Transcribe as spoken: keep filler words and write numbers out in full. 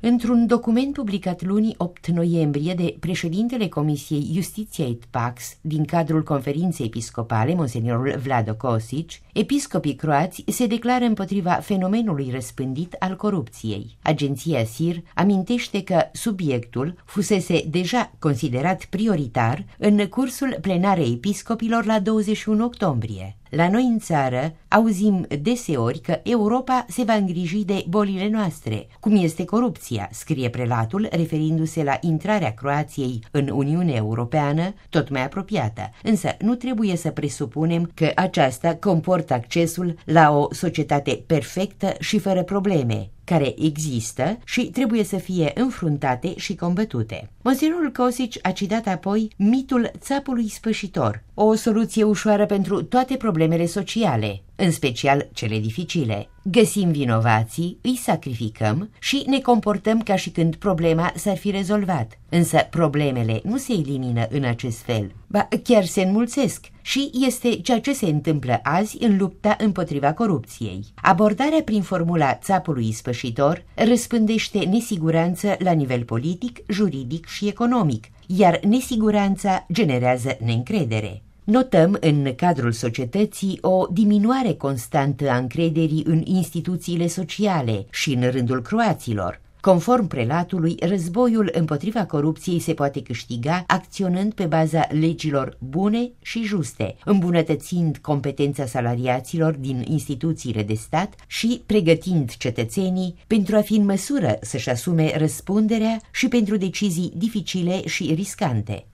Într-un document publicat luni opt noiembrie de președintele Comisiei Justitia et Pax din cadrul conferinței episcopale, monseniorul Vlado Kosic, episcopii croați se declară împotriva fenomenului răspândit al corupției. Agenția S I R amintește că subiectul fusese deja considerat prioritar în cursul plenarei episcopilor la douăzeci și unu octombrie. La noi în țară auzim deseori că Europa se va îngriji de bolile noastre, cum este corupția, scrie prelatul, referindu-se la intrarea Croației în Uniunea Europeană, tot mai apropiată. Însă nu trebuie să presupunem că aceasta comportă accesul la o societate perfectă și fără probleme, care există și trebuie să fie înfruntate și combătute. Monsenorul Kosic a citat apoi mitul țapului spășitor, o soluție ușoară pentru toate problemele sociale, în special cele dificile. Găsim vinovații, îi sacrificăm și ne comportăm ca și când problema s-ar fi rezolvat. Însă problemele nu se elimină în acest fel, ba chiar se înmulțesc și este ceea ce se întâmplă azi în lupta împotriva corupției. Abordarea prin formula țapului spășitor răspândește nesiguranță la nivel politic, juridic și economic, iar nesiguranța generează neîncredere. Notăm în cadrul societății o diminuare constantă a încrederii în instituțiile sociale și în rândul croaților. Conform prelatului, războiul împotriva corupției se poate câștiga acționând pe baza legilor bune și juste, îmbunătățind competența salariaților din instituțiile de stat și pregătind cetățenii pentru a fi în măsură să-și asume răspunderea și pentru decizii dificile și riscante.